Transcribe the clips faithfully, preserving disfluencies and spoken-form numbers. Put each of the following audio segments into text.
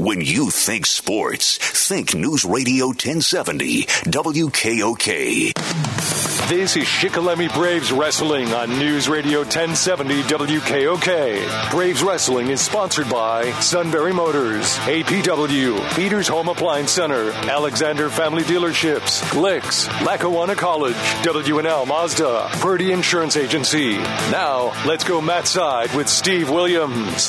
When you think sports, think News Radio ten seventy W K O K. This is Shikellamy Braves Wrestling on News Radio ten seventy W K O K. Braves Wrestling is sponsored by Sunbury Motors, A P W, Peters Home Appliance Center, Alexander Family Dealerships, Glicks, Lackawanna College, W and L Mazda, Purdy Insurance Agency. Now, let's go Matt Side with Steve Williams.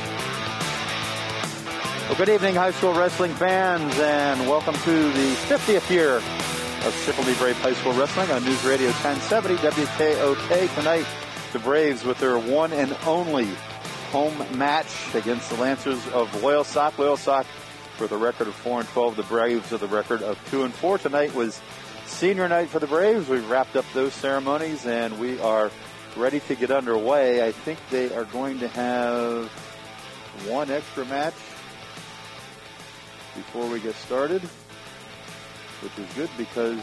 Well, good evening, high school wrestling fans, and welcome to the fiftieth year of Shikellamy Brave High School Wrestling on News Radio ten seventy W K O K. Tonight, the Braves with their one and only home match against the Lancers of Loyalsock. Loyalsock for the record of four and twelve. The Braves with the record of two and four. Tonight was senior night for the Braves. We've wrapped up those ceremonies, and we are ready to get underway. I think they are going to have one extra match before we get started, which is good because,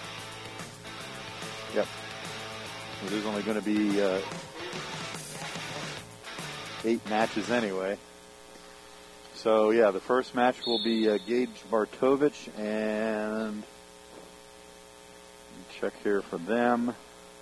yep, well, there's only going to be uh, eight matches anyway. So, yeah, the first match will be uh, Gage Bartovich, and check here for them.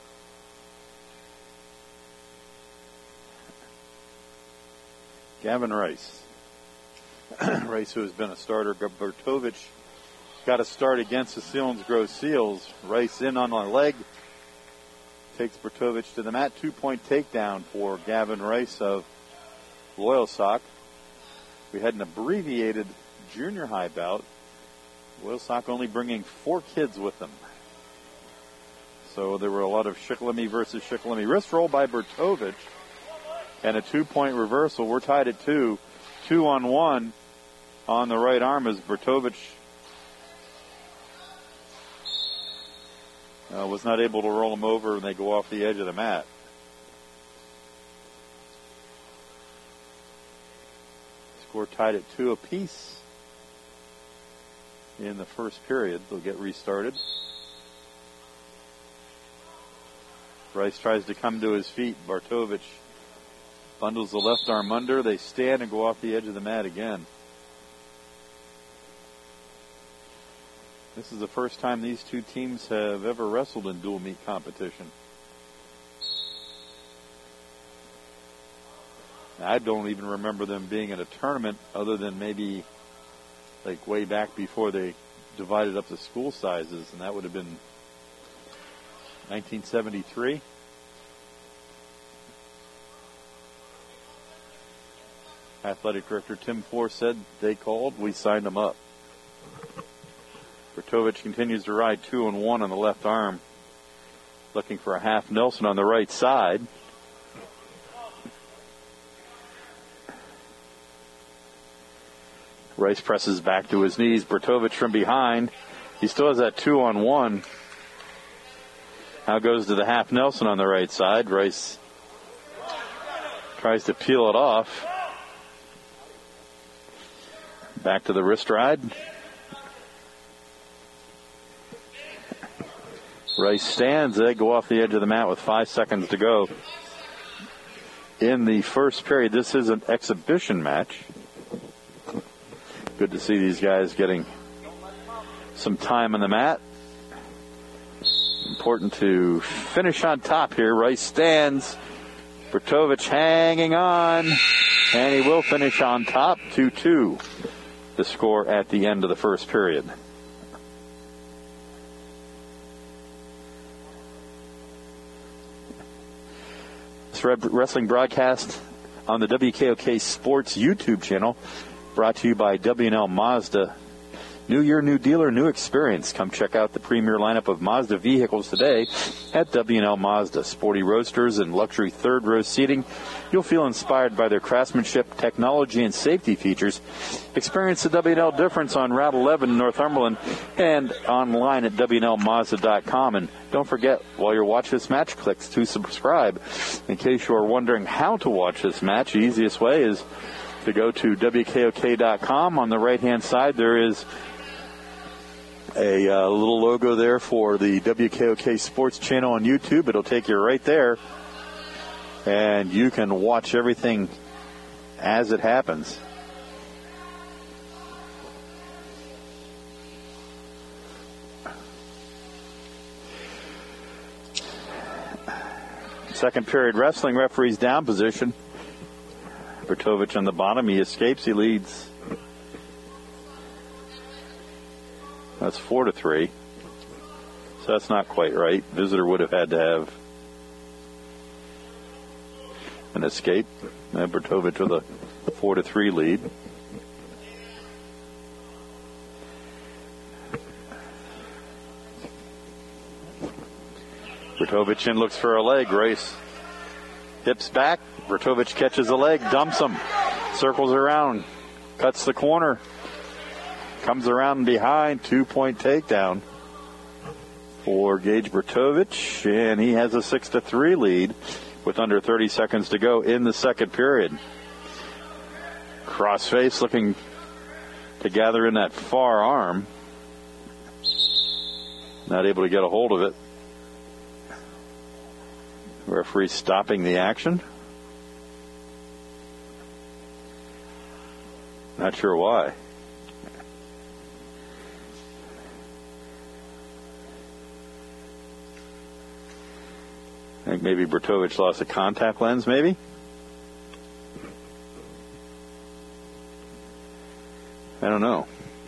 Gavin Rice. Rice, who has been a starter. Bartovich got a start against the Selinsgrove Seals. Rice in on the leg. Takes Bartovich to the mat. Two-point takedown for Gavin Rice of Loyalsock. We had an abbreviated junior high bout. Loyalsock only bringing four kids with them. So there were a lot of Shikellamy versus Shikellamy. Wrist roll by Bartovich. And a two-point reversal. We're tied at two. Two on one on the right arm as Bartovich uh, was not able to roll him over, and they go off the edge of the mat. Score tied at two apiece in the first period. They'll get restarted. Rice tries to come to his feet. Bartovich bundles the left arm under. They stand and go off the edge of the mat again. This is the first time these two teams have ever wrestled in dual meet competition. I don't even remember them being in a tournament other than maybe like way back before they divided up the school sizes, and that would have been nineteen seventy-three. Athletic Director Tim Four said they called, we signed them up. Bartovich continues to ride two and one on the left arm, looking for a half Nelson on the right side. Rice presses back to his knees. Bartovich from behind. He still has that two on one. Now goes to the half Nelson on the right side. Rice tries to peel it off. Back to the wrist ride. Rice stands. They go off the edge of the mat with five seconds to go in the first period. This is an exhibition match. Good to see these guys getting some time on the mat. Important to finish on top here. Rice stands. Bartovich hanging on. And he will finish on top, two two. The score at the end of the first period. This wrestling broadcast on the W K O K Sports YouTube channel, brought to you by W and L Mazda. New year, new dealer, new experience. Come check out the premier lineup of Mazda vehicles today at W and L Mazda. Sporty roadsters and luxury third row seating. You'll feel inspired by their craftsmanship, technology, and safety features. Experience the W and L difference on Route eleven in Northumberland and online at W and L Mazda dot com. And don't forget, while you're watching this match, click to subscribe. In case you are wondering how to watch this match, the easiest way is to go to W K O K dot com. On the right-hand side, there is a uh, little logo there for the W K O K Sports channel on YouTube. It'll take you right there, and you can watch everything as it happens. Second period wrestling, referee's down position. Bertovich on the bottom. He escapes. He leads. That's four to three. So that's not quite right. Visitor would have had to have an escape. And Bertovich with a four to three lead. Bertovich in, looks for a leg. Rice hips back. Bertovich catches a leg, dumps him, circles around, cuts the corner, comes around behind. Two-point takedown for Gage Bertovich, and he has a six to three lead with under thirty seconds to go in the second period. Crossface looking to gather in that far arm. Not able to get a hold of it. Referee stopping the action. Not sure why. I think maybe Bertovich lost a contact lens, maybe? I don't know.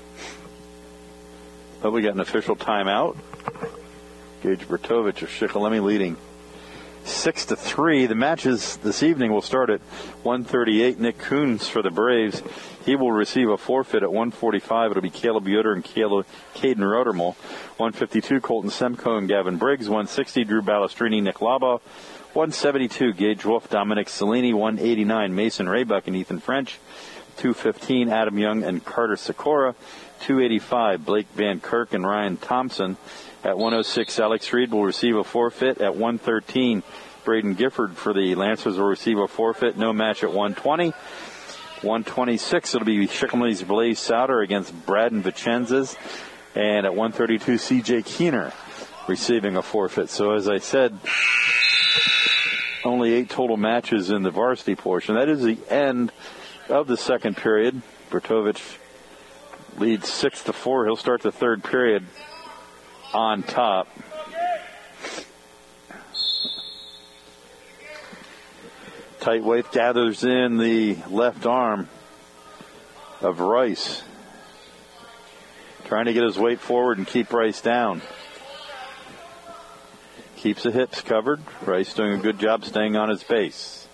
But we got an official timeout. Gage Bertovich of Shikellamy leading six to three. The matches this evening will start at one thirty-eight. Nick Coons for the Braves. He will receive a forfeit at one forty-five. It'll be Caleb Yoder and Caleb, Caden Rodermal. one fifty-two, Colton Semco and Gavin Briggs. one sixty, Drew Balestrini, Nick Laba. one seventy-two, Gage Wolf, Dominic Cellini. one eighty-nine, Mason Raybuck and Ethan French. two fifteen, Adam Young and Carter Sikora. two eighty-five, Blake Van Kirk and Ryan Thompson. At one oh six, Alex Reed will receive a forfeit. At one thirteen, Braden Gifford for the Lancers will receive a forfeit. No match at one twenty. one twenty-six, it'll be Shikellami's Blaze Souter against Braden Vicenzas. And at one thirty-two, C J Keener receiving a forfeit. So as I said, only eight total matches in the varsity portion. That is the end of the second period. Bertovich leads six to four. He'll start the third period on top. Tightweight gathers in the left arm of Rice. Trying to get his weight forward and keep Rice down. Keeps the hips covered. Rice doing a good job staying on his base.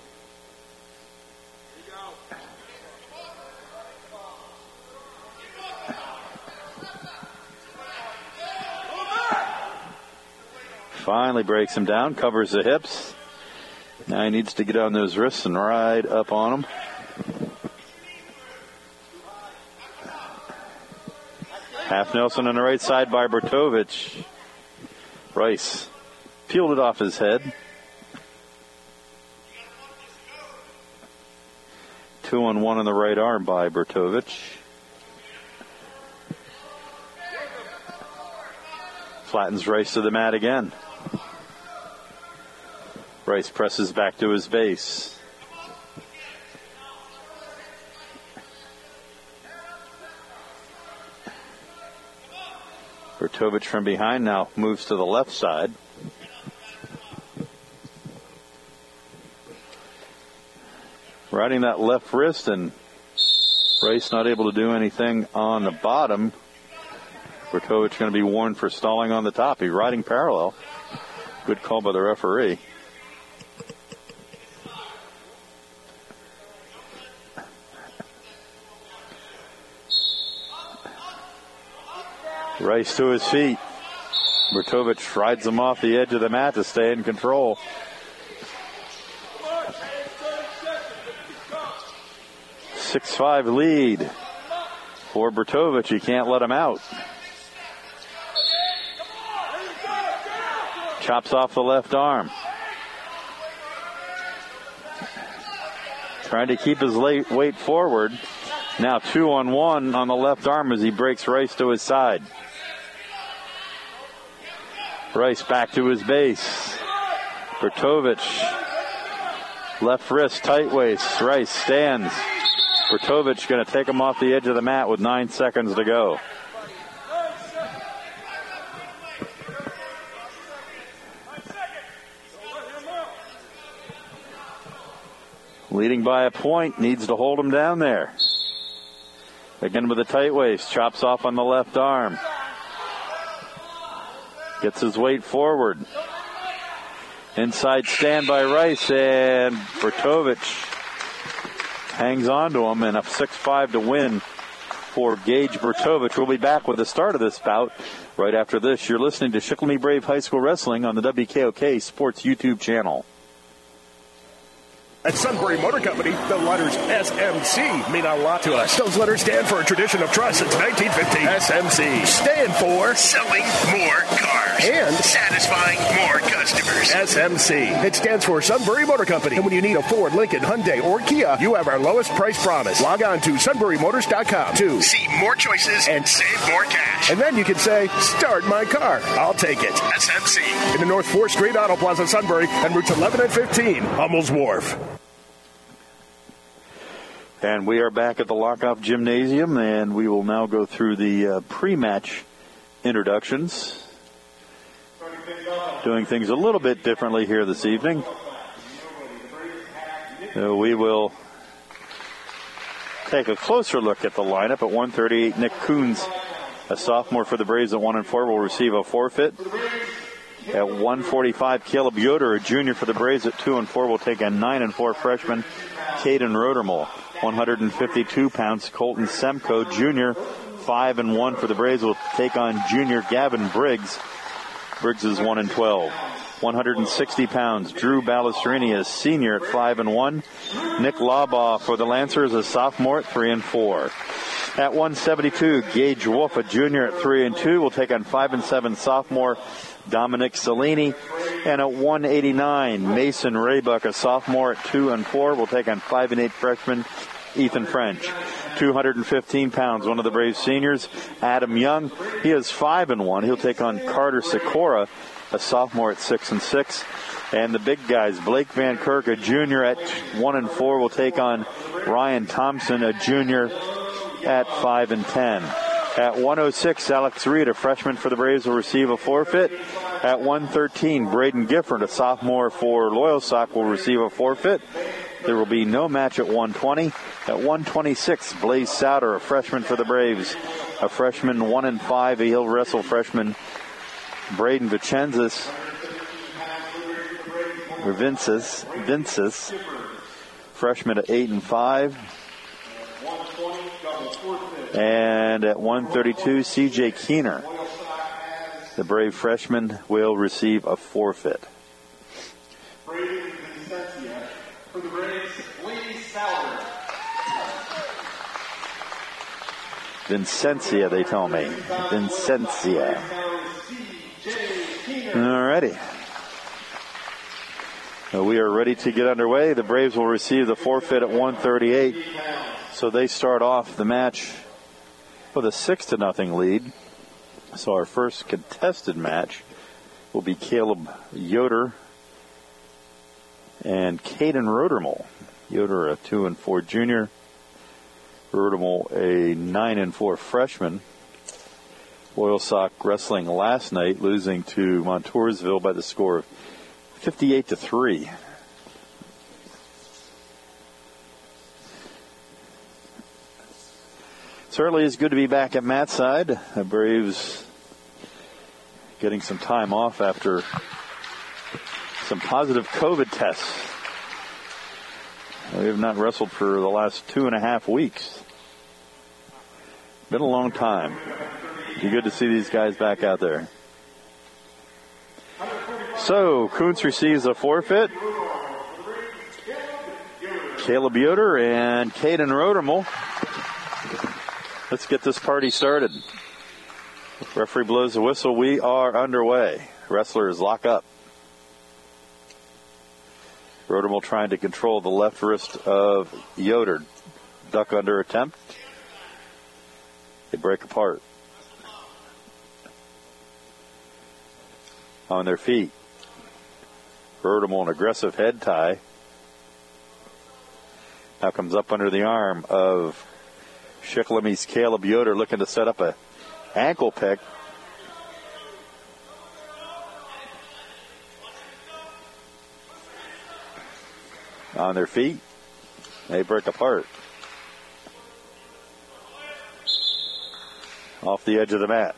Finally breaks him down, covers the hips. Now he needs to get on those wrists and ride up on them. Half Nelson on the right side by Bertovich. Rice peeled it off his head. Two on one on the right arm by Bertovich. Flattens Rice to the mat again. Rice presses back to his base. Bertovich from behind now moves to the left side. Riding that left wrist, and Rice not able to do anything on the bottom. Bertovich going to be warned for stalling on the top. He's riding parallel. Good call by the referee. Rice to his feet. Bertovich rides him off the edge of the mat to stay in control. six five lead for Bertovich. You can't let him out. Chops off the left arm. Trying to keep his weight forward. Now two on one on the left arm as he breaks Rice to his side. Rice back to his base. Bertovich. Left wrist, tight waist. Rice stands. Bertovich going to take him off the edge of the mat with nine seconds to go. leading by a point, needs to hold him down there. Again with a tight waist, chops off on the left arm. Gets his weight forward. Inside stand by Rice, and Bertovich hangs on to him, and a six five to win for Gage Bertovich. We'll be back with the start of this bout right after this. You're listening to Shikellamy Brave High School Wrestling on the W K O K Sports YouTube channel. At Sunbury Motor Company, the letters S M C mean a lot to us. Those letters stand for a tradition of trust since nineteen fifty. S M C stand for selling more cars and satisfying more customers. S M C. It stands for Sunbury Motor Company. And when you need a Ford, Lincoln, Hyundai, or Kia, you have our lowest price promise. Log on to sunbury motors dot com to see more choices and save more cash. And then you can say, start my car. I'll take it. S M C. In the North fourth Street Auto Plaza, Sunbury, and routes eleven and fifteen, Hummel's Wharf. And we are back at the Lockoff Gymnasium, and we will now go through the uh, pre-match introductions. Doing things a little bit differently here this evening. So we will take a closer look at the lineup. At one thirty-eight, Nick Coons, a sophomore for the Braves at one and four, will receive a forfeit. At one forty-five, Caleb Yoder, a junior for the Braves at two and four, will take a nine and four freshman, Caden Rodermel. one fifty-two pounds, Colton Semko, junior, five and one for the Braves, will take on junior Gavin Briggs. Briggs is one and twelve. one sixty pounds, Drew Balestrini, a senior at five and one. Nick Labaugh for the Lancers, a sophomore at three and four. At one seventy-two, Gage Wolf, a junior at three and two, will take on five and seven sophomore Dominic Salini. And at one eighty-nine, Mason Raybuck, a sophomore at two and four, will take on five and eight freshman Ethan French. two fifteen pounds, one of the Braves seniors, Adam Young. He is five and one. He'll take on Carter Sikora, a sophomore at six and six. And the big guys, Blake Van Kirk, a junior at one and four, will take on Ryan Thompson, a junior at five and ten. At one oh six, Alex Reed, a freshman for the Braves, will receive a forfeit. At one thirteen, Braden Gifford, a sophomore for Loyalsock, will receive a forfeit. There will be no match at one twenty. At one twenty-six, Blaze Souter, a freshman for the Braves, a freshman one and five. He'll wrestle freshman Braden Vicenzis, or Vinces, Vinces, freshman at eight and five. And at one thirty-two, C J Keener, the Brave freshman, will receive a forfeit. For the Braves, Lee Sauer. Vincencia, they tell me. Vincencia. Alrighty. So we are ready to get underway. The Braves will receive the forfeit at one thirty-eight. So they start off the match with a six to nothing lead. So our first contested match will be Caleb Yoder and Caden Rodermel. Yoder, a two and four junior. Rodermel, a nine and four freshman. Loyalsock wrestling last night, losing to Montoursville by the score of fifty-eight to three. Certainly it's good to be back at Matt's side. The Braves getting some time off after some positive COVID tests. We have not wrestled for the last two and a half weeks. Been a long time. Be good to see these guys back out there. So, Kuntz receives a forfeit. Caleb Yoder and Caden Rodermel. Let's get this party started. Referee blows the whistle. We are underway. Wrestlers lock up. Rodermel trying to control the left wrist of Yoder. Duck under attempt. They break apart. On their feet. Rodermel, an aggressive head tie. Now comes up under the arm of Shikellamy's Caleb Yoder, looking to set up a ankle pick. On their feet. They break apart. Off the edge of the mat.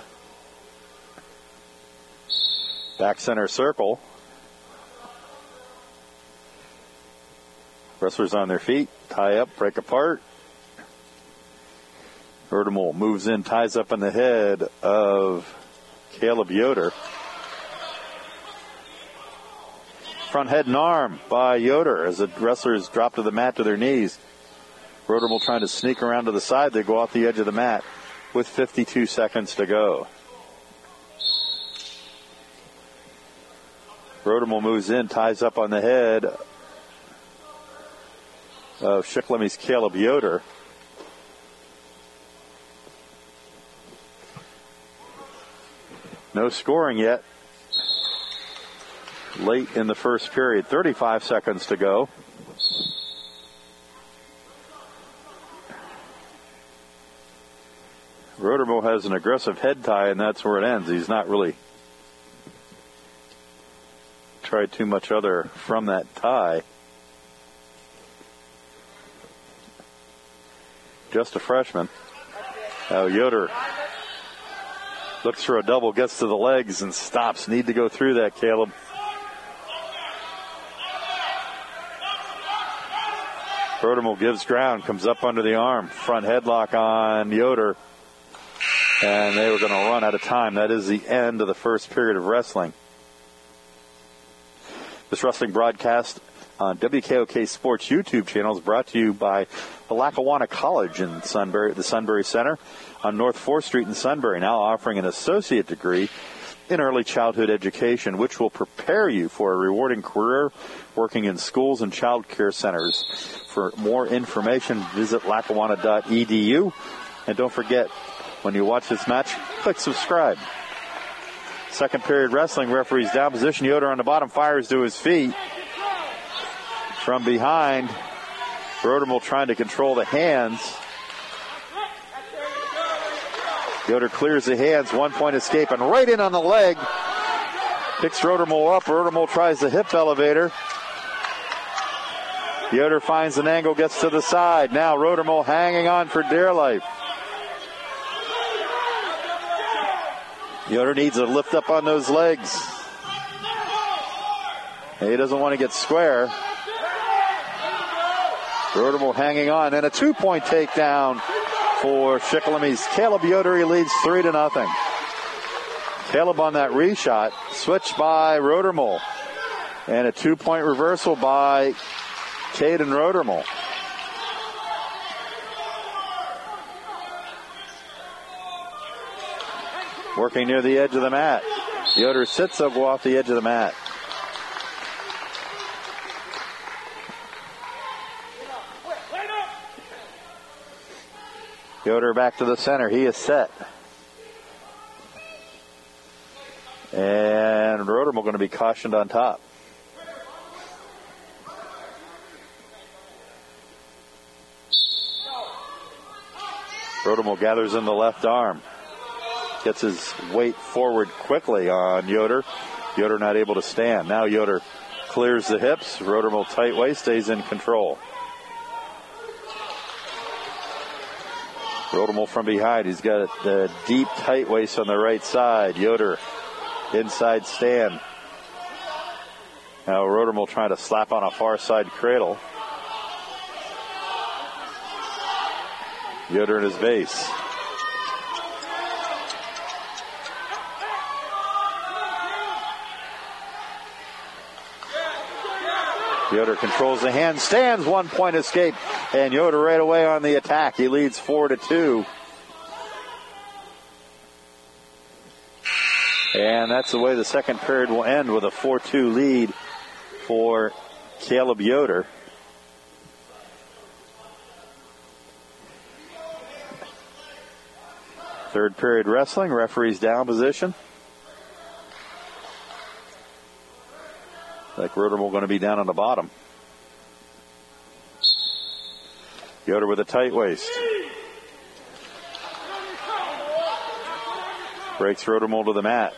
Back center circle. Wrestlers on their feet. Tie up, break apart. Vertimal moves in, ties up in the head of Caleb Yoder. Front head and arm by Yoder as the wrestlers drop to the mat to their knees. Rodermal trying to sneak around to the side. They go off the edge of the mat with fifty-two seconds to go. Rodermal moves in, ties up on the head of Shikellamy Caleb Yoder. No scoring yet. Late in the first period, thirty-five seconds to go. Rodermo has an aggressive head tie, and that's where it ends. He's not really tried too much other from that tie. Just a freshman. Now Yoder looks for a double, gets to the legs and stops. Need to go through that, Caleb. Rodermal gives ground, comes up under the arm. Front headlock on Yoder. And they were going to run out of time. That is the end of the first period of wrestling. This wrestling broadcast on W K O K Sports YouTube channel is brought to you by the Lackawanna College in Sunbury, the Sunbury Center on North fourth Street in Sunbury, now offering an associate degree in early childhood education, which will prepare you for a rewarding career working in schools and child care centers. For more information, visit lackawanna dot e d u. And don't forget, when you watch this match, click subscribe. Second period wrestling, referees down position. Yoder on the bottom, fires to his feet. From behind, Rodermal trying to control the hands. Yoder clears the hands, one point escape, and right in on the leg. Picks Rodermal up. Rodermal tries the hip elevator. Yoder finds an angle, gets to the side. Now Rodermal hanging on for dear life. Yoder needs to lift up on those legs. He doesn't want to get square. Rodermal hanging on, and a two-point takedown for Shikelamy's Caleb Yoder. He leads three to nothing. Caleb on that reshot, switched by Rodermal, and a two-point reversal by Caden Rodermal. Working near the edge of the mat. Yoder sits up off the edge of the mat. Yoder back to the center. He is set. And Rodermal going to be cautioned on top. Rodermal gathers in the left arm. Gets his weight forward quickly on Yoder. Yoder not able to stand. Now Yoder clears the hips. Rodermal tight waist, stays in control. Rodermal from behind. He's got a deep tight waist on the right side. Yoder inside stand. Now Rodermal trying to slap on a far side cradle. Yoder in his base. Yoder controls the hand, stands, one point escape, and Yoder right away on the attack. He leads four to two. And that's the way the second period will end, with a four two lead for Caleb Yoder. Third period wrestling, referees down position. Like Rodermal going to be down on the bottom. Yoder with a tight waist. Breaks Rodermal to the mat.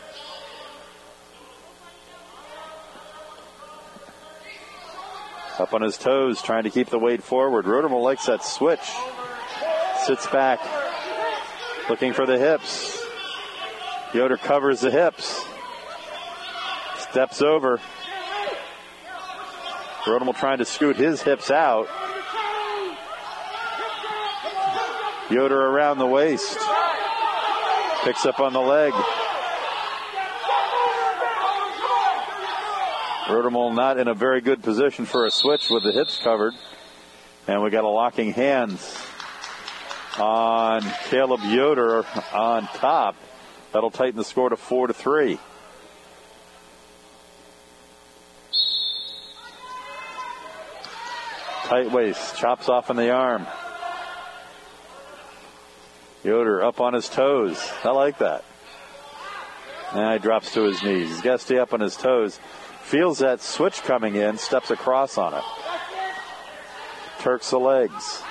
Up on his toes, trying to keep the weight forward. Roedermal likes that switch. Sits back, looking for the hips. Yoder covers the hips. Steps over. Roedermal trying to scoot his hips out. Yoder around the waist. Picks up on the leg. Roedermal not in a very good position for a switch with the hips covered. And we got a locking hands on Caleb Yoder on top. That'll tighten the score to four to three. Tight waist, chops off in the arm. Yoder up on his toes. I like that. And he drops to his knees. He's got to stay up on his toes. Feels that switch coming in, steps across on it. Turks the legs.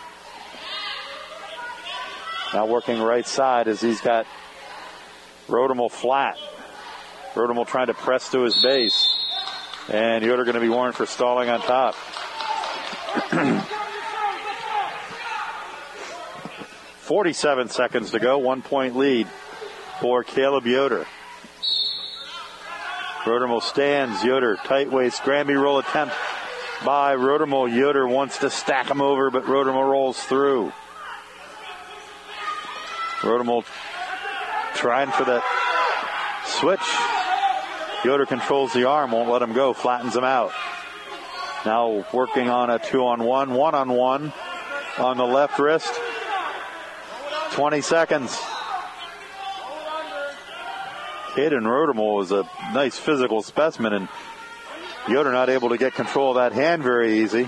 Now working right side as he's got Roedermal flat. Roedermal trying to press to his base. And Yoder going to be warned for stalling on top. forty-seven seconds to go. One point lead for Caleb Yoder. Roedermal stands. Yoder tight waist. Granby roll attempt by Roedermal. Yoder wants to stack him over, but Roedermal rolls through. Roedermal trying for that switch. Yoder controls the arm, won't let him go, flattens him out. Now working on a two-on-one, one-on-one on the left wrist. twenty seconds. Caden Roedermal is a nice physical specimen, and Yoder not able to get control of that hand very easy.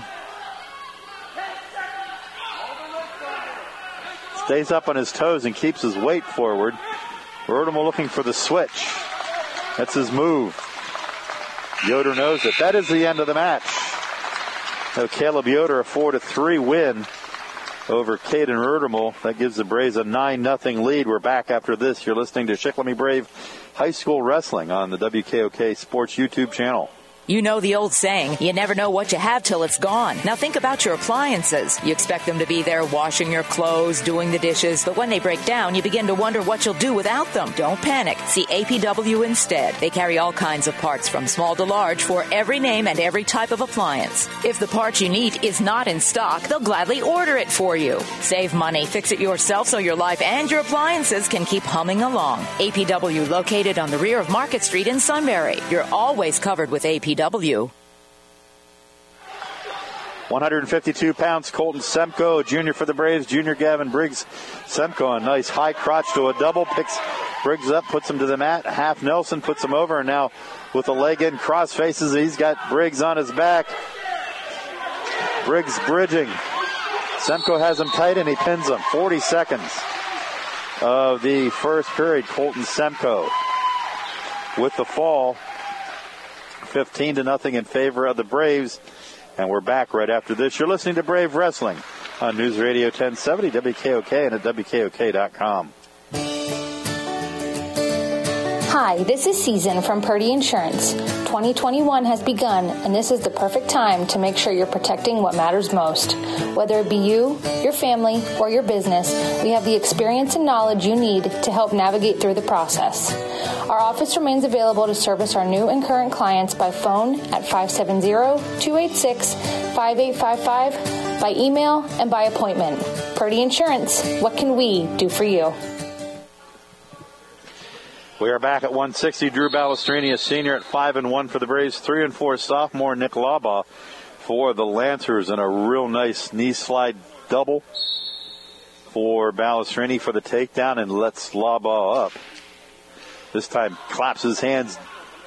Stays up on his toes and keeps his weight forward. Roedermal looking for the switch. That's his move. Yoder knows it. That is the end of the match. Now Caleb Yoder a four to three win over Caden Roedermal. That gives the Braves a nine nothing lead. We're back after this. You're listening to Shikellamy Brave High School Wrestling on the W K O K Sports YouTube channel. You know the old saying, you never know what you have till it's gone. Now think about your appliances. You expect them to be there washing your clothes, doing the dishes, but when they break down, you begin to wonder what you'll do without them. Don't panic. See A P W instead. They carry all kinds of parts from small to large for every name and every type of appliance. If the part you need is not in stock, they'll gladly order it for you. Save money, fix it yourself so your life and your appliances can keep humming along. A P W located on the rear of Market Street in Sunbury. You're always covered with A P W. one hundred fifty-two pounds, Colton Semko, junior for the Braves. Junior Gavin Briggs. Semko, a nice high crotch to a double, picks Briggs up, puts him to the mat. Half Nelson puts him over, and now with a leg in, cross faces, he's got Briggs on his back. Briggs bridging. Semko has him tight, and he pins him. forty seconds of the first period. Colton Semko with the fall. fifteen to nothing in favor of the Braves. And we're back right after this. You're listening to Brave Wrestling on News Radio ten seventy, W K O K, and at W K O K dot com. Hi, this is Season from Purdy Insurance. twenty twenty-one has begun, and this is the perfect time to make sure you're protecting what matters most. Whether it be you, your family, or your business, we have the experience and knowledge you need to help navigate through the process. Our office remains available to service our new and current clients by phone at five seven zero, two eight six, five eight five five, by email, and by appointment. Purdy Insurance, what can we do for you? We are back at one sixty. Drew Balestrini, a senior, at five and one for the Braves. three and four sophomore Nick Labaugh for the Lancers, and a real nice knee slide double for Balestrini for the takedown, and lets Labaugh up. This time claps his hands,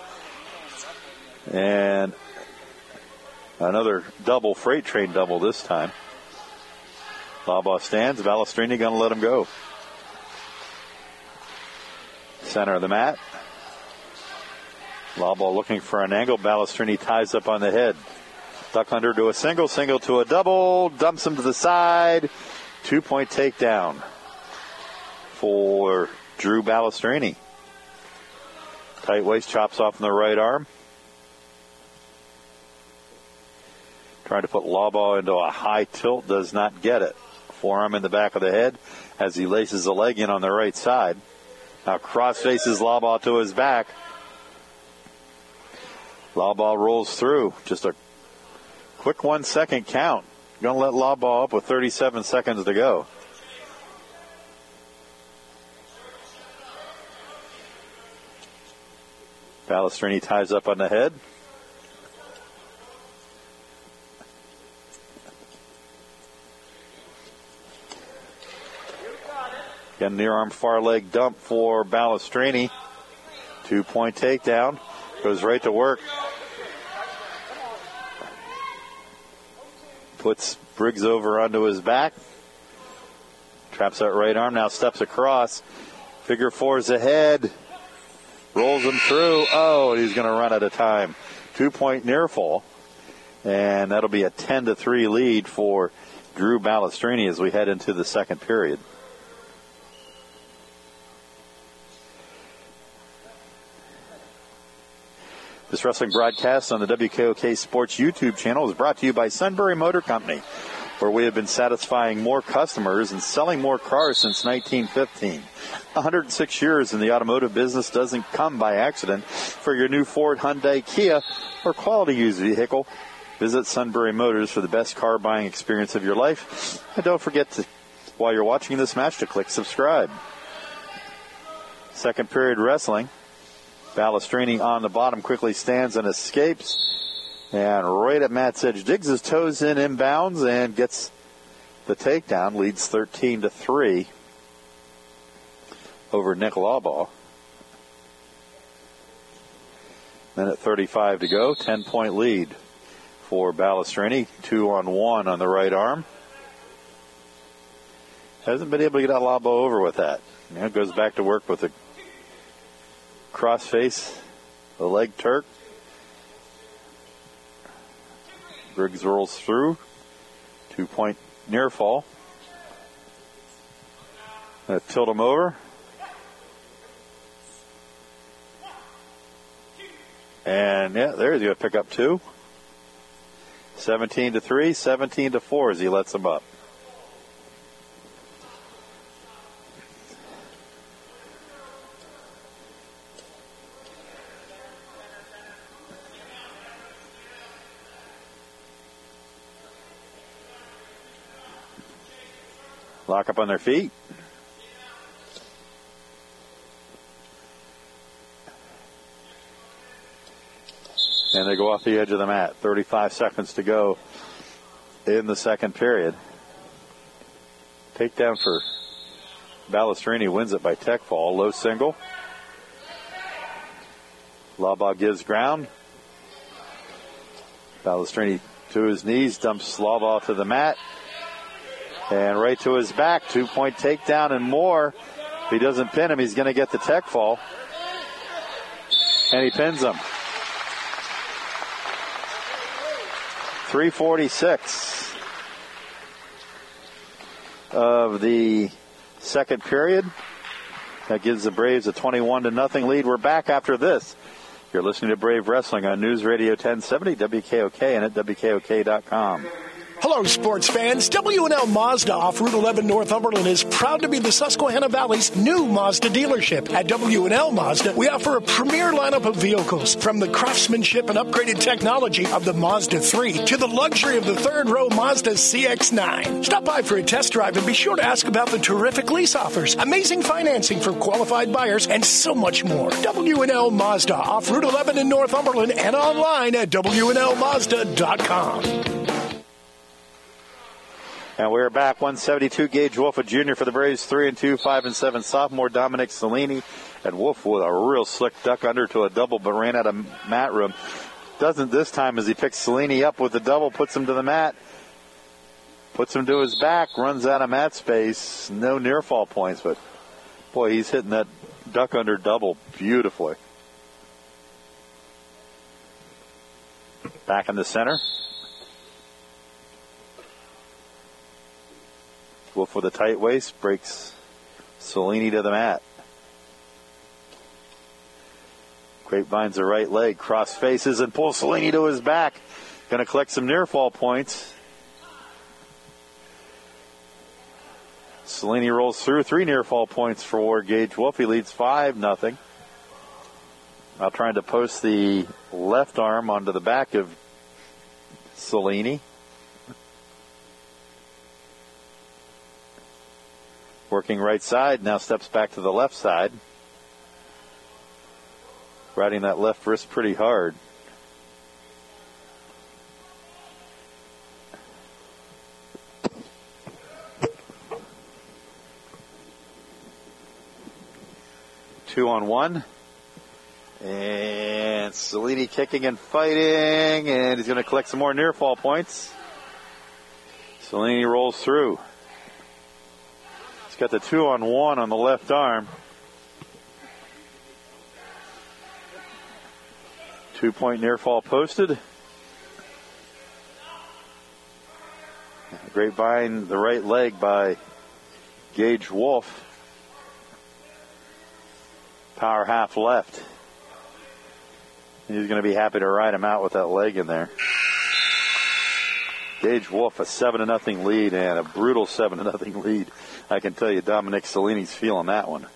and another double, freight train double this time. Labaugh stands. Balestrini going to let him go. Center of the mat. Labaugh looking for an angle. Balestrini ties up on the head. Duck under to a single, single to a double. Dumps him to the side. Two-point takedown for Drew Balestrini. Tight waist, chops off in the right arm. Trying to put Lawbaugh into a high tilt, does not get it. Forearm in the back of the head as he laces the leg in on the right side. Now cross faces Lawbaugh to his back. Lawbaugh rolls through. Just a quick one second count. Going to let Lawbaugh up with thirty-seven seconds to go. Balestrini ties up on the head. Again, near arm far leg dump for Balestrini. Two point takedown. Goes right to work. Puts Briggs over onto his back. Traps that right arm. Now steps across. Figure four's ahead. Rolls him through. Oh, he's going to run out of time. Two point near fall. And that'll be a ten to three lead for Drew Balestrini as we head into the second period. This wrestling broadcast on the W K O K Sports YouTube channel is brought to you by Sunbury Motor Company, where we have been satisfying more customers and selling more cars since nineteen fifteen. one hundred six years in the automotive business doesn't come by accident. For your new Ford, Hyundai, Kia, or quality used vehicle, visit Sunbury Motors for the best car buying experience of your life. And don't forget to, while you're watching this match, to click subscribe. Second period wrestling. Balestrini on the bottom quickly stands and escapes. And right at Matt's edge, digs his toes in inbounds and gets the takedown. Leads thirteen to three over Nick Lawbaugh. Minute thirty-five to go. ten point lead for Balestrini. Two on one on the right arm. Hasn't been able to get that Lawbaugh over with that. You know, goes back to work with the cross face, the leg Turk. Briggs rolls through. Two point near fall. Gonna tilt him over. And yeah, there he's going to pick up two. seventeen to three, seventeen to four as he lets him up. Lock up on their feet. And they go off the edge of the mat. thirty-five seconds to go in the second period. Takedown for Balestrini, wins it by tech fall. Low single. Lawbaugh gives ground. Balestrini to his knees, dumps Lawbaugh to the mat. And right to his back. Two-point takedown and more. If he doesn't pin him, he's going to get the tech fall. And he pins him. three forty-six of the second period. That gives the Braves a twenty-one to nothing lead. We're back after this. You're listening to Brave Wrestling on News Radio ten seventy, W K O K, and at W K O K dot com. Hello, sports fans. W and L Mazda off Route eleven Northumberland is proud to be the Susquehanna Valley's new Mazda dealership. At W and L Mazda, we offer a premier lineup of vehicles, from the craftsmanship and upgraded technology of the Mazda three to the luxury of the third-row Mazda C X nine. Stop by for a test drive and be sure to ask about the terrific lease offers, amazing financing for qualified buyers, and so much more. W and L Mazda off Route eleven in Northumberland and online at W and L Mazda dot com. And we're back. one seventy-two Gage Wolf, a junior for the Braves. Three and two, five and seven sophomore Dominic Cellini. And Wolf with a real slick duck under to a double, but ran out of mat room. Doesn't this time as he picks Cellini up with the double, puts him to the mat, puts him to his back, runs out of mat space. No near fall points, but boy, he's hitting that duck under double beautifully. Back in the center. Wolf with a tight waist, breaks Cellini to the mat. Grapevine's the right leg, cross faces and pulls Cellini to his back. Going to collect some near fall points. Cellini rolls through three near fall points for Gage Wolf. He leads five nothing. Now trying to post the left arm onto the back of Cellini. Working right side, now steps back to the left side. Riding that left wrist pretty hard. Two on one. And Cellini kicking and fighting, and he's going to collect some more near fall points. Cellini rolls through. He's got the two on one on the left arm. Two point near fall posted. Grapevine, the right leg by Gage Wolf. Power half left. He's going to be happy to ride him out with that leg in there. Gage Wolf, a seven to nothing lead, and a brutal seven to nothing lead. I can tell you, Dominic Cellini's feeling that one.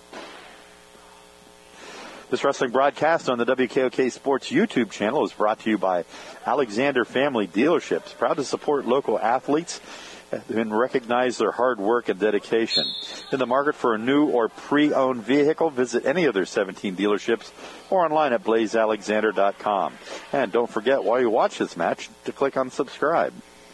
This wrestling broadcast on the W K O K Sports YouTube channel is brought to you by Alexander Family Dealerships, proud to support local athletes and recognize their hard work and dedication. In the market for a new or pre-owned vehicle, visit any of their seventeen dealerships or online at blaze alexander dot com. And don't forget, while you watch this match, to click on subscribe.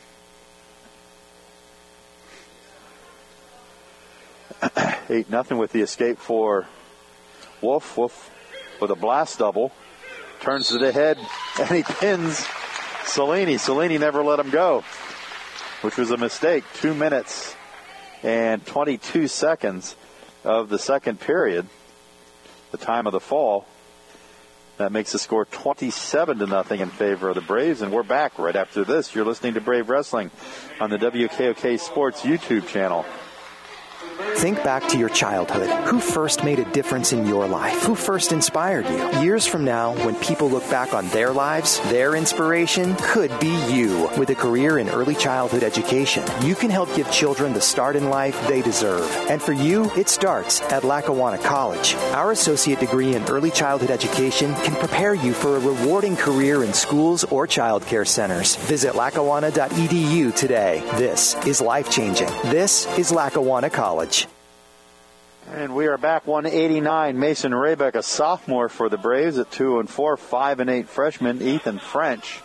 eight nothing with the escape for Wolf. Wolf with a blast double. Turns to the head, and he pins Cellini. Cellini never let him go, which was a mistake. Two minutes and twenty-two seconds of the second period, the time of the fall. That makes the score twenty-seven to nothing in favor of the Braves, and we're back right after this. You're listening to Brave Wrestling on the W K O K Sports YouTube channel. Think back to your childhood. Who first made a difference in your life? Who first inspired you? Years from now, when people look back on their lives, their inspiration could be you. With a career in early childhood education, you can help give children the start in life they deserve. And for you, it starts at Lackawanna College. Our associate degree in early childhood education can prepare you for a rewarding career in schools or child care centers. Visit lackawanna dot e d u today. This is life-changing. This is Lackawanna College. And we are back. one eighty-nine. Mason Raybeck, a sophomore for the Braves at two and four. Five and eight freshman Ethan French.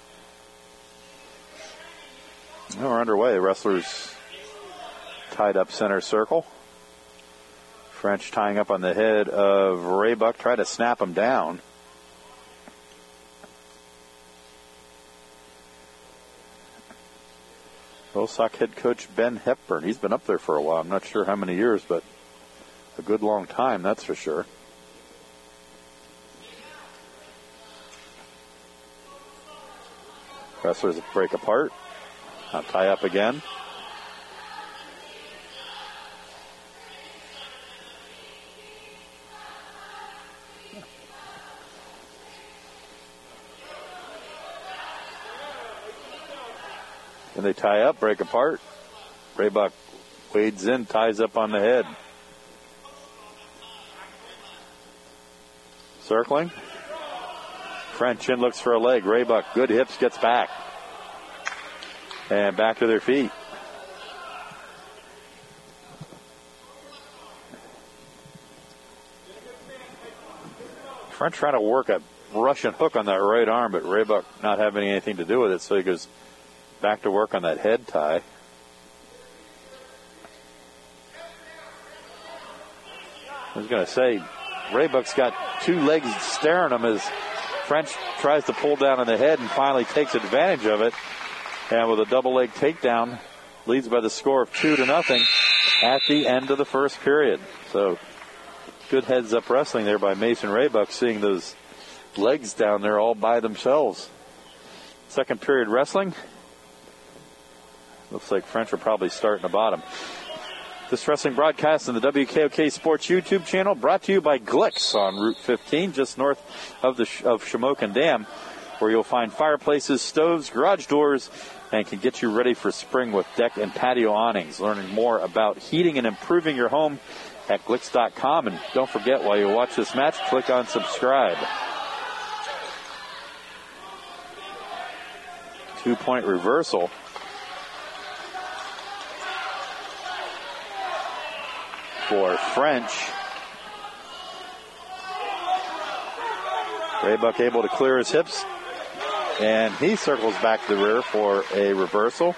Now we're underway. Wrestlers tied up center circle. French tying up on the head of Raybeck. Try to snap him down. Vilsack head coach Ben Hepburn. He's been up there for a while. I'm not sure how many years, but a good long time, that's for sure. Wrestlers break apart. Now tie up again. And they tie up, break apart. Raybuck wades in, ties up on the head. Circling. French in, looks for a leg. Raybuck, good hips, gets back. And back to their feet. French trying to work a Russian hook on that right arm, but Raybuck not having anything to do with it, so he goes back to work on that head tie. I was going to say, Raybuck's got two legs staring him as French tries to pull down on the head and finally takes advantage of it. And with a double leg takedown, leads by the score of two to nothing at the end of the first period. So good heads up wrestling there by Mason Raybuck, seeing those legs down there all by themselves. Second period wrestling. Looks like French will probably start in the bottom. This wrestling broadcast on the W K O K Sports YouTube channel brought to you by Glicks on Route fifteen, just north of the of Shamokin Dam. where you'll find fireplaces, stoves, garage doors, and can get you ready for spring with deck and patio awnings. Learning more about heating and improving your home at Glix dot com. And don't forget, while you watch this match, click on subscribe. Two-point reversal. For French. Raybuck able to clear his hips. And he circles back to the rear for a reversal.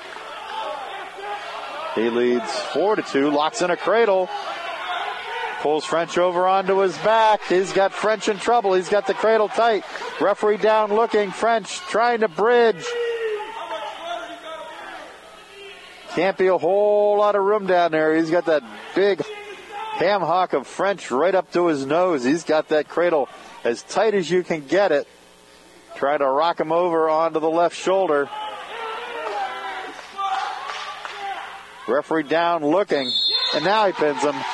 He leads four to two, locks in a cradle. Pulls French over onto his back. He's got French in trouble. He's got the cradle tight. Referee down looking. French trying to bridge. Can't be a whole lot of room down there. He's got that big ham hock of French right up to his nose. He's got that cradle as tight as you can get it. Trying to rock him over onto the left shoulder. Referee down looking, and now he pins him.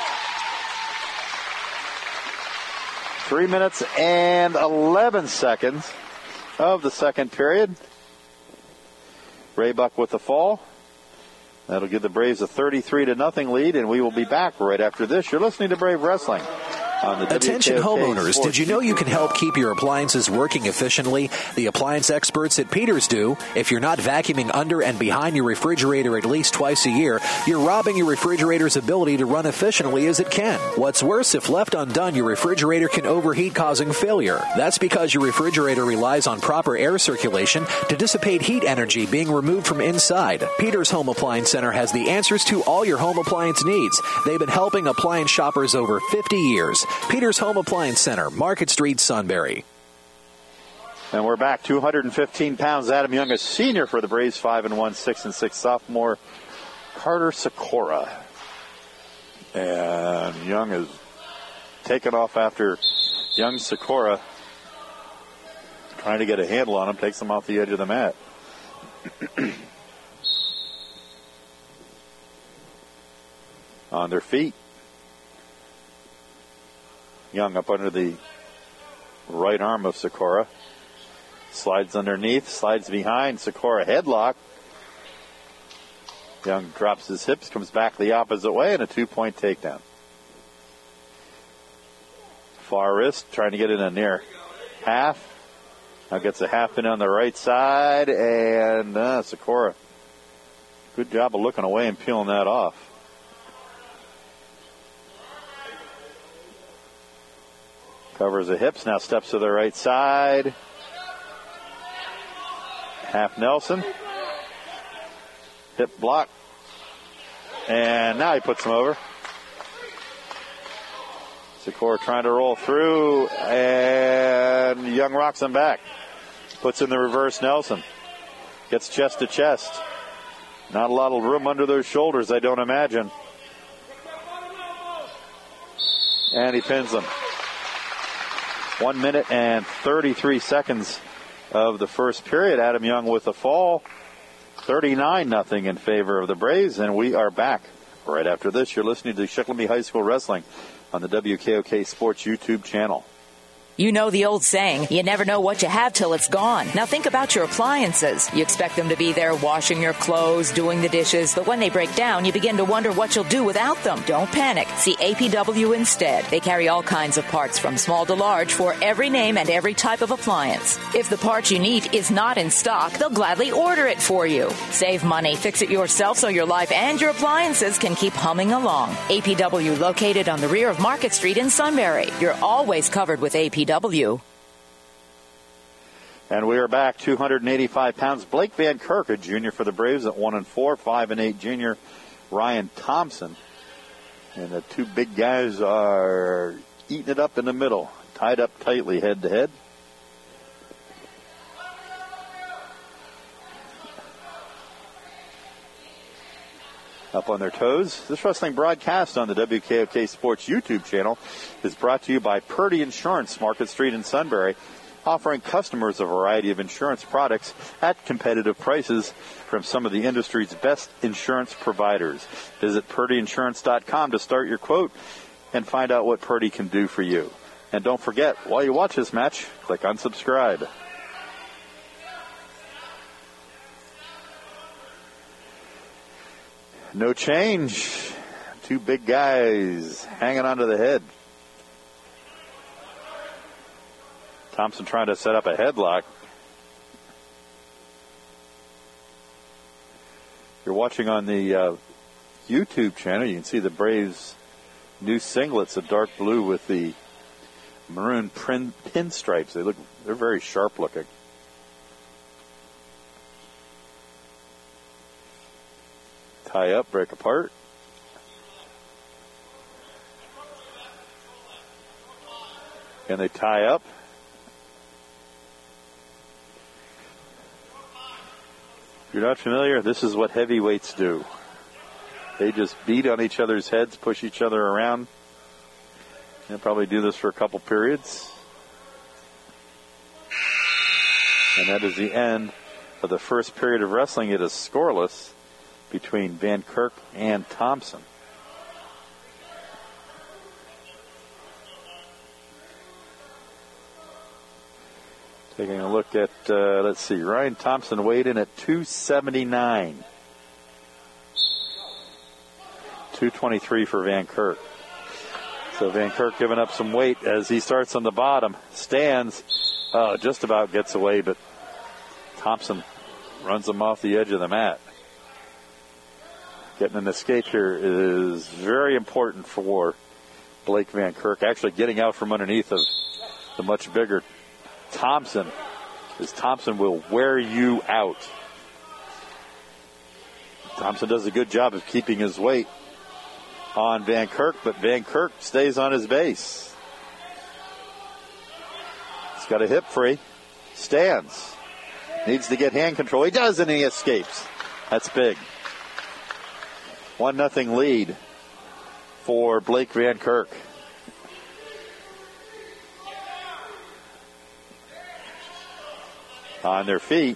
Three minutes and eleven seconds of the second period. Raybuck with the fall. That'll give the Braves a thirty-three to nothing lead, and we will be back right after this. You're listening to Brave Wrestling. Attention homeowners, Sports. Did you know you can help keep your appliances working efficiently? The appliance experts at Peters do. If you're not vacuuming under and behind your refrigerator at least twice a year, you're robbing your refrigerator's ability to run efficiently as it can. What's worse, if left undone, your refrigerator can overheat, causing failure. That's because your refrigerator relies on proper air circulation to dissipate heat energy being removed from inside. Peters Home Appliance Center has the answers to all your home appliance needs. They've been helping appliance shoppers over fifty years. Peters Home Appliance Center, Market Street, Sunbury. And we're back. two hundred fifteen pounds. Adam Young, a senior for the Braves. Five and one, six and six sophomore Carter Sikora. And Young is taken off after young Sikora trying to get a handle on him. Takes him off the edge of the mat. On their feet. Young up under the right arm of Sikora. Slides underneath, slides behind. Sikora headlock. Young drops his hips, comes back the opposite way, and a two-point takedown. Far wrist, trying to get in a near half. Now gets a half in on the right side, and uh, Sikora, good job of looking away and peeling that off. Covers the hips, now steps to the right side. Half Nelson. Hip block. And now he puts him over. Sikora trying to roll through, and Young rocks him back. Puts in the reverse Nelson. Gets chest to chest. Not a lot of room under those shoulders, I don't imagine. And he pins him. One minute and thirty-three seconds of the first period. Adam Young with the fall. thirty-nine nothing in favor of the Braves. And we are back right after this. You're listening to Shikellamy High School Wrestling on the W K O K Sports YouTube channel. You know the old saying, you never know what you have till it's gone. Now think about your appliances. You expect them to be there washing your clothes, doing the dishes, but when they break down, you begin to wonder what you'll do without them. Don't panic. See A P W instead. They carry all kinds of parts from small to large for every name and every type of appliance. If the part you need is not in stock, they'll gladly order it for you. Save money, fix it yourself so your life and your appliances can keep humming along. A P W located on the rear of Market Street in Sunbury. You're always covered with A P W. And we are back. two hundred eighty-five pounds. Blake Van Kirk, a junior for the Braves at one and four. Five and eight junior Ryan Thompson. And the two big guys are eating it up in the middle, tied up tightly head to head. Up on their toes. This wrestling broadcast on the W K O K Sports YouTube channel is brought to you by Purdy Insurance, Market Street in Sunbury, offering customers a variety of insurance products at competitive prices from some of the industry's best insurance providers. Visit Purdy Insurance dot com to start your quote and find out what Purdy can do for you. And don't forget, while you watch this match, click on subscribe. No change. Two big guys hanging onto the head. Thompson trying to set up a headlock. You're watching on the uh, YouTube channel. You can see the Braves' new singlets, a dark blue with the maroon pin pinstripes. They look, they're very sharp looking. Tie up, break apart. And they tie up. If you're not familiar, this is what heavyweights do. They just beat on each other's heads, push each other around. They'll probably do this for a couple periods. And that is the end of the first period of wrestling. It is scoreless between Van Kirk and Thompson. Taking a look at, uh, let's see, Ryan Thompson weighed in at two seventy-nine. two twenty-three for Van Kirk. So Van Kirk giving up some weight as he starts on the bottom. Stands, uh, just about gets away, but Thompson runs him off the edge of the mat. Getting an escape here is very important for Blake Van Kirk. Actually getting out from underneath of the much bigger Thompson, as Thompson will wear you out. Thompson does a good job of keeping his weight on Van Kirk, but Van Kirk stays on his base. He's got a hip free. Stands. Needs to get hand control. He does, and he escapes. That's big. One nothing lead for Blake Van Kirk. On their feet.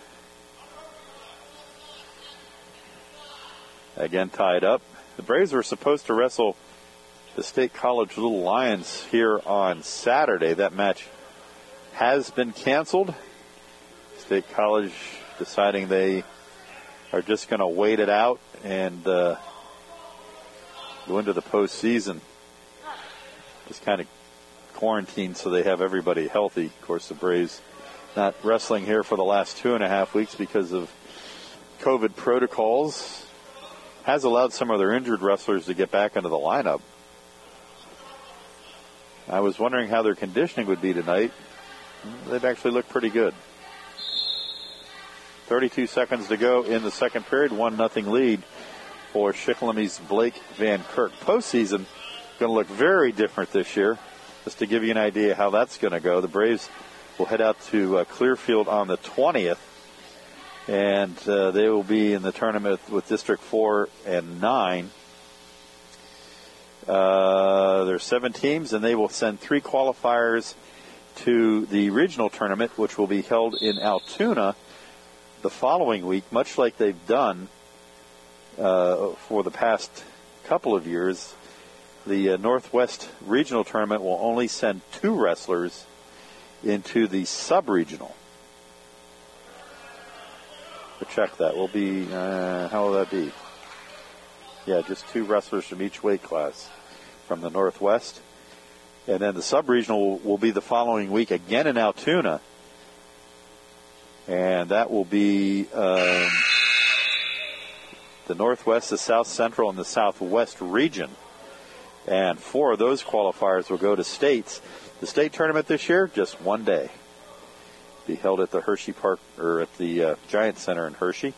Again tied up. The Braves were supposed to wrestle the State College Little Lions here on Saturday. That match has been canceled. State College deciding they are just going to wait it out and uh, go into the postseason. Just kind of quarantine so they have everybody healthy. Of course, the Braves not wrestling here for the last two and a half weeks because of COVID protocols. Has allowed some of their injured wrestlers to get back into the lineup. I was wondering how their conditioning would be tonight. They'd actually look pretty good. thirty-two seconds to go in the second period. one nothing lead for Shikellamy Blake Van Kirk. Postseason going to look very different this year. Just to give you an idea how that's going to go, the Braves will head out to uh, Clearfield on the twentieth, and uh, they will be in the tournament with District four and nine. Uh, there's seven teams, and they will send three qualifiers to the regional tournament, which will be held in Altoona the following week, much like they've done uh, for the past couple of years. The uh, Northwest Regional Tournament will only send two wrestlers into the sub-regional. So check that. Will be, uh, how will that be? Yeah, just two wrestlers from each weight class from the Northwest. And then the sub-regional will, will be the following week again in Altoona. And that will be um, the Northwest, the South Central, and the Southwest region. And four of those qualifiers will go to states. The state tournament this year, just one day. Be held at the Hershey Park, or at the uh, Giant Center in Hershey.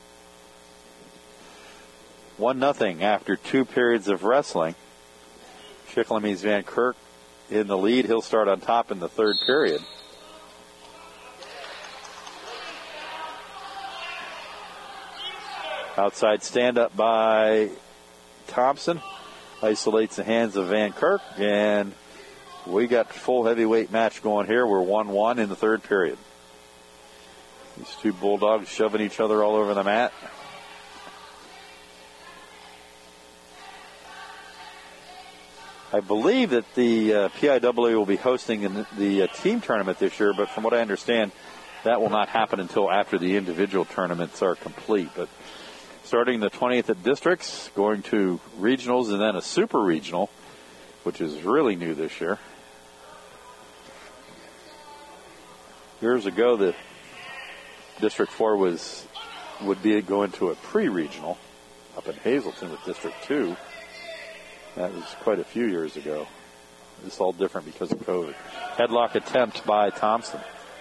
One nothing after two periods of wrestling. Shikellamy Van Kirk in the lead. He'll start on top in the third period. Outside stand-up by Thompson. Isolates the hands of Van Kirk, and we got full heavyweight match going here. We're one one in the third period. These two Bulldogs shoving each other all over the mat. I believe that the uh, P I W A will be hosting the, the uh, team tournament this year, but from what I understand, that will not happen until after the individual tournaments are complete. But starting the twentieth at districts, going to regionals and then a super regional, which is really new this year. Years ago, the District four was would be going to a pre-regional up in Hazleton with District two. That was quite a few years ago. It's all different because of COVID. Headlock attempt by Thompson.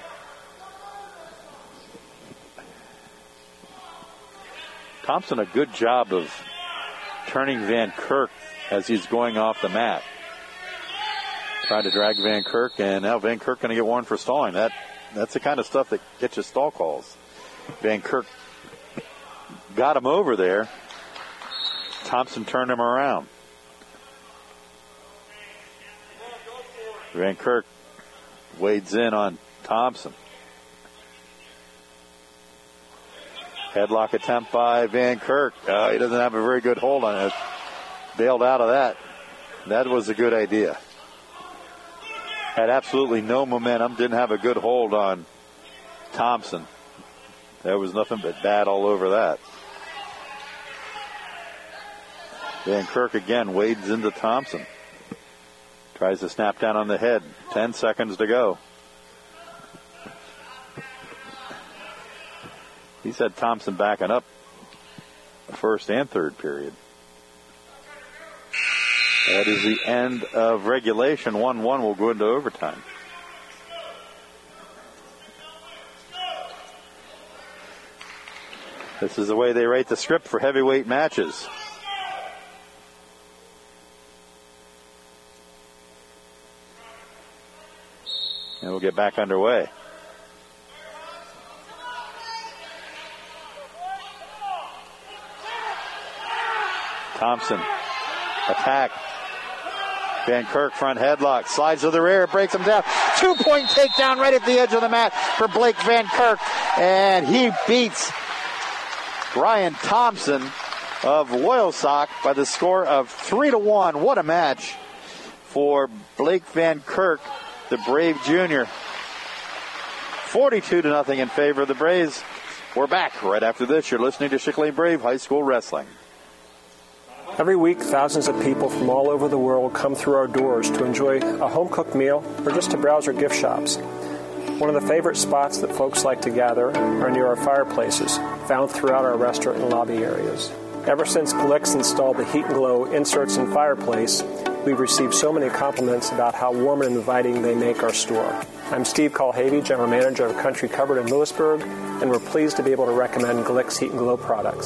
Thompson, a good job of turning Van Kirk as he's going off the mat. Trying to drag Van Kirk, and now Van Kirk going to get warned for stalling. That That's the kind of stuff that gets you stall calls. Van Kirk got him over there. Thompson turned him around. Van Kirk wades in on Thompson. Headlock attempt by Van Kirk. Uh, he doesn't have a very good hold on it. Bailed out of that. That was a good idea. Had absolutely no momentum. Didn't have a good hold on Thompson. There was nothing but bad all over that. Van Kirk again wades into Thompson. Tries to snap down on the head. Ten seconds to go. He's had Thompson backing up first and third period. That is the end of regulation. one one will go into overtime. This is the way they rate the script for heavyweight matches. And we'll get back underway. Thompson, attack. Van Kirk front headlock, slides to the rear, breaks him down. Two-point takedown right at the edge of the mat for Blake Van Kirk. And he beats Brian Thompson of Loyalsock by the score of three to one. What a match for Blake Van Kirk, the Brave Junior. forty-two to nothing in favor of the Braves. We're back right after this. You're listening to Chickaline Brave High School Wrestling. Every week, thousands of people from all over the world come through our doors to enjoy a home-cooked meal or just to browse our gift shops. One of the favorite spots that folks like to gather are near our fireplaces, found throughout our restaurant and lobby areas. Ever since Glicks installed the Heat and Glow inserts and fireplace, we've received so many compliments about how warm and inviting they make our store. I'm Steve Colhavy, General Manager of Country Cupboard in Lewisburg, and we're pleased to be able to recommend Glicks Heat and Glow products.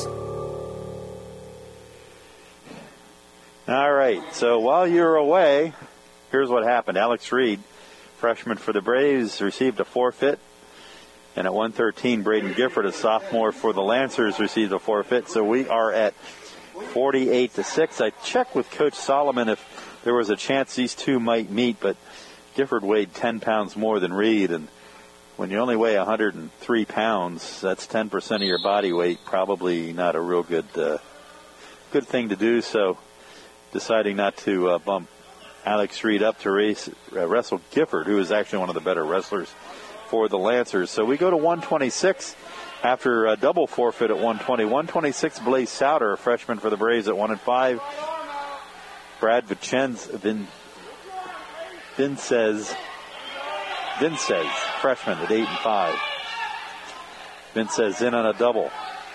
All right, so while you're away, here's what happened. Alex Reed, freshman for the Braves, received a forfeit. And at one thirteen, Braden Gifford, a sophomore for the Lancers, received a forfeit. So we are at forty-eight to six. I checked with Coach Solomon if there was a chance these two might meet, but Gifford weighed ten pounds more than Reed. And when you only weigh one hundred three pounds, that's ten percent of your body weight. Probably not a real good, uh, good thing to do. So deciding not to uh, bump Alex Reed up to race, uh, wrestle Gifford, who is actually one of the better wrestlers for the Lancers. So we go to one twenty-six after a double forfeit at one twenty. one twenty-six, Blaze Souter, a freshman for the Braves at one and five. Brad Vincenz, Vin, Vincez, Vincez, freshman at eight and five. Vincez in on a double.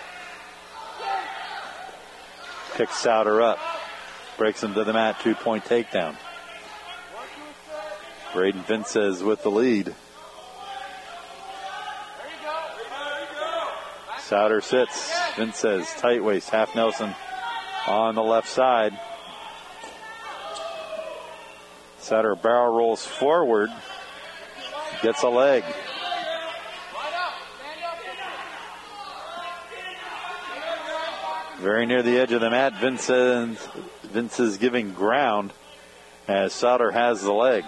Picks Souter up. Breaks him to the mat, two-point takedown. Braden Vincez with the lead. Souter sits. Vincez, tight waist, half Nelson on the left side. Souter barrel rolls forward. Gets a leg. Very near the edge of the mat, Vincent, Vince is giving ground as Souter has the leg.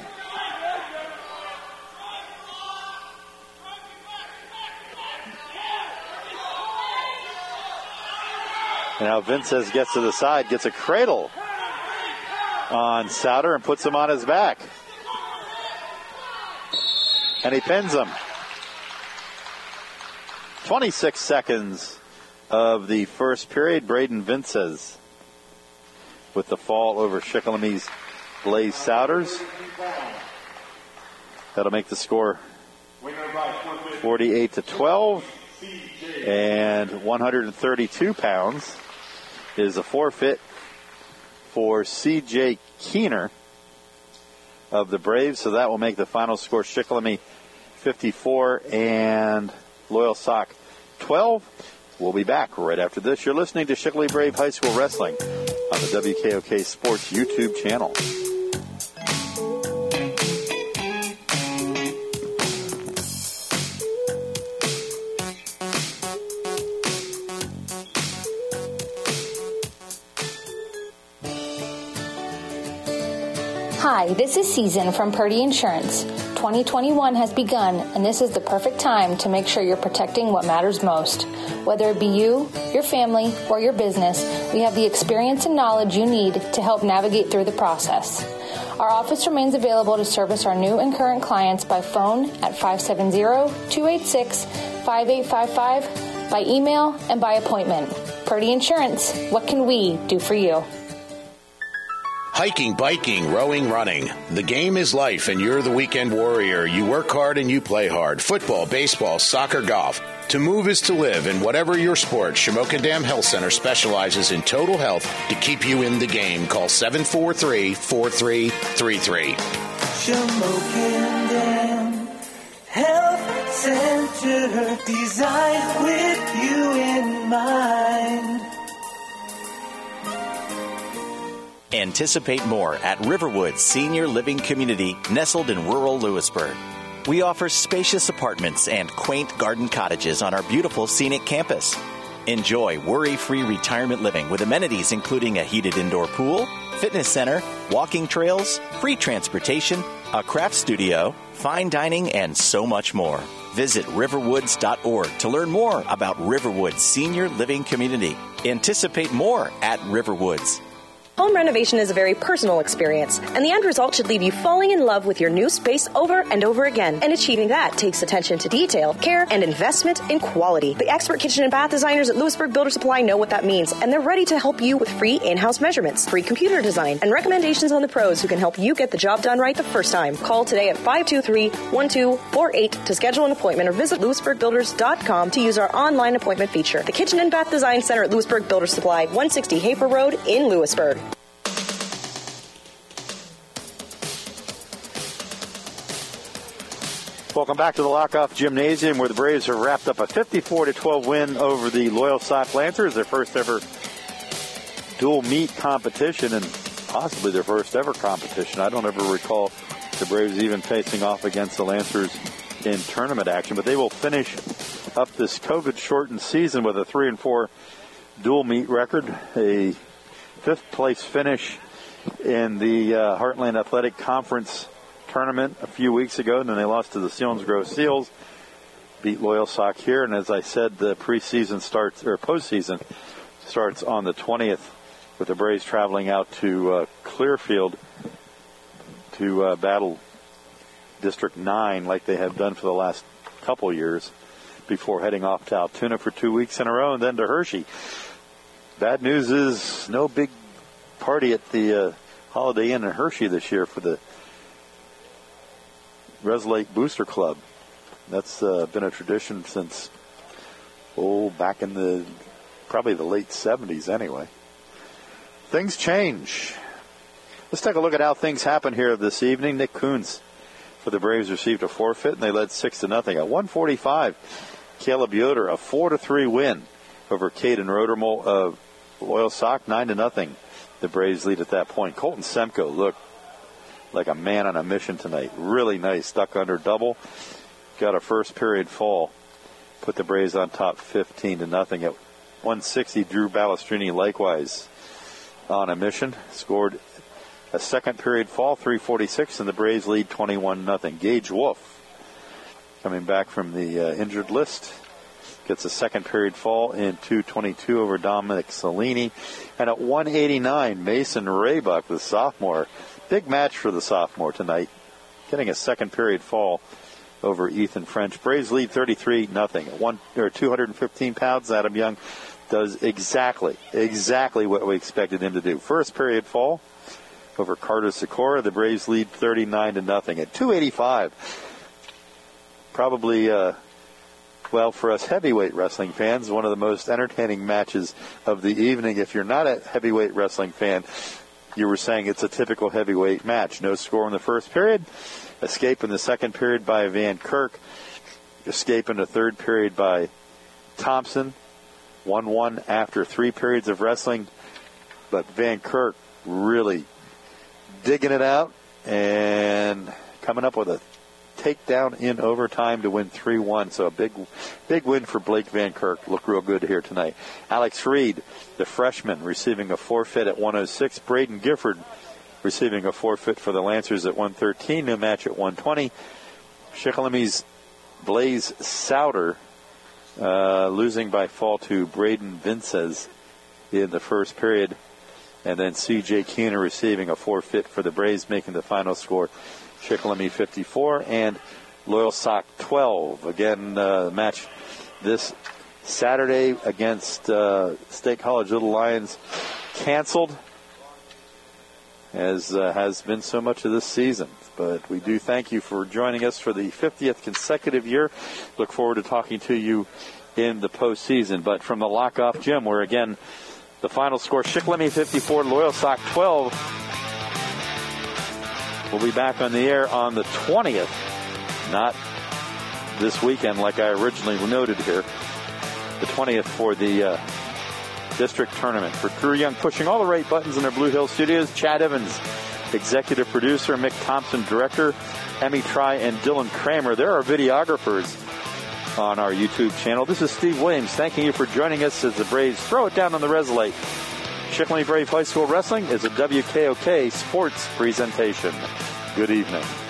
And now Vincent gets to the side, gets a cradle on Souter and puts him on his back. And he pins him. twenty-six seconds of the first period. Braden Vinces with the fall over Shikellamy Blaze Souders. That'll make the score forty-eight to twelve. And one hundred thirty-two pounds is a forfeit for C J Keener of the Braves. So that will make the final score Shikellamy fifty-four and Loyal Sock twelve. We'll be back right after this. You're listening to Shikellamy Brave High School Wrestling on the W K O K Sports YouTube channel. Hi, this is Susan from Purdy Insurance. twenty twenty-one has begun, and this is the perfect time to make sure you're protecting what matters most. Whether it be you, your family, or your business, we have the experience and knowledge you need to help navigate through the process. Our office remains available to service our new and current clients by phone at five seven zero, two eight six, five eight five five, by email, and by appointment. Purdy Insurance, what can we do for you? Hiking, biking, rowing, running. The game is life, and you're the weekend warrior. You work hard and you play hard. Football, baseball, soccer, golf. To move is to live, and whatever your sport, Shamokin Dam Health Center specializes in total health to keep you in the game. Call seven four three, four three three three. Shamokin Dam Health Center, designed with you in mind. Anticipate more at Riverwood Senior Living Community, nestled in rural Lewisburg. We offer spacious apartments and quaint garden cottages on our beautiful scenic campus. Enjoy worry-free retirement living with amenities including a heated indoor pool, fitness center, walking trails, free transportation, a craft studio, fine dining, and so much more. Visit riverwoods dot org to learn more about Riverwood Senior Living Community. Anticipate more at Riverwoods. Home renovation is a very personal experience, and the end result should leave you falling in love with your new space over and over again. And achieving that takes attention to detail, care, and investment in quality. The expert kitchen and bath designers at Lewisburg Builder Supply know what that means, and they're ready to help you with free in-house measurements, free computer design, and recommendations on the pros who can help you get the job done right the first time. Call today at five two three, one two four eight to schedule an appointment, or visit lewisburg builders dot com to use our online appointment feature. The Kitchen and Bath Design Center at Lewisburg Builder Supply, one sixty Hafer Road in Lewisburg. Welcome back to the Lockoff Gymnasium, where the Braves have wrapped up a fifty-four to twelve win over the Loyal Sock Lancers, their first ever dual meet competition, and possibly their first ever competition. I don't ever recall the Braves even facing off against the Lancers in tournament action, but they will finish up this COVID-shortened season with a three and four dual meet record, a fifth place finish in the uh, Heartland Athletic Conference tournament a few weeks ago, and then they lost to the Selinsgrove Seals, beat Loyal Sock here, and as I said, the preseason starts, or postseason starts on the twentieth, with the Braves traveling out to uh, Clearfield to uh, battle District nine like they have done for the last couple years, before heading off to Altoona for two weeks in a row, and then to Hershey. Bad news is no big party at the uh, Holiday Inn in Hershey this year for the Res Lake Booster Club. That's uh, been a tradition since, oh, back in the, probably the late seventies anyway. Things change. Let's take a look at how things happen here this evening. Nick Coons for the Braves received a forfeit, and they led six to nothing. At one forty-five, Caleb Yoder, a four to three win over Caden Rodermole of Loyal Sock, nine to nothing. The Braves lead at that point. Colton Semko looked like a man on a mission tonight. Really nice duck under double. Got a first period fall. Put the Braves on top fifteen to nothing. At one sixty, Drew Balestrini likewise on a mission. Scored a second period fall, three forty-six, and the Braves lead twenty-one nothing. Gage Wolf, coming back from the uh, injured list, gets a second period fall in two twenty-two over Dominic Salini. And at one eighty-nine, Mason Raybuck, the sophomore. Big match for the sophomore tonight, getting a second period fall over Ethan French. Braves lead thirty-three nothing. At one or two hundred fifteen pounds, Adam Young does exactly, exactly what we expected him to do. First period fall over Carter Sikora. The Braves lead thirty-nine to nothing at two eighty-five. Probably, uh, well, for us heavyweight wrestling fans, one of the most entertaining matches of the evening. If you're not a heavyweight wrestling fan, you were saying it's a typical heavyweight match. No score in the first period. Escape in the second period by Van Kirk. Escape in the third period by Thompson. one one after three periods of wrestling. But Van Kirk really digging it out and coming up with a takedown in overtime to win three one. So a big big win for Blake Van Kirk. Look real good here tonight. Alex Reed, the freshman, receiving a forfeit at one oh six. Braden Gifford receiving a forfeit for the Lancers at one thirteen. New match at one twenty. Shikellami's Blaze Souter uh, losing by fall to Braden Vinces in the first period. And then C J Keener receiving a forfeit for the Braves, making the final score Shikellamy fifty-four and Loyalsock twelve. Again, uh, match this Saturday against uh, State College Little Lions canceled, as uh, has been so much of this season. But we do thank you for joining us for the fiftieth consecutive year. Look forward to talking to you in the postseason. But from the Lock-Off Gym, where again, the final score, Shikellamy fifty-four, Loyalsock twelve. We'll be back on the air on the twentieth, not this weekend like I originally noted here. The twentieth for the uh, district tournament. For Drew Young pushing all the right buttons in our Blue Hill studios, Chad Evans, executive producer, Mick Thompson, director, Emmy Try, and Dylan Kramer. There are videographers on our YouTube channel. This is Steve Williams thanking you for joining us as the Braves throw it down on the Resolute. Shikellamy Brave High School Wrestling is a W K O K sports presentation. Good evening.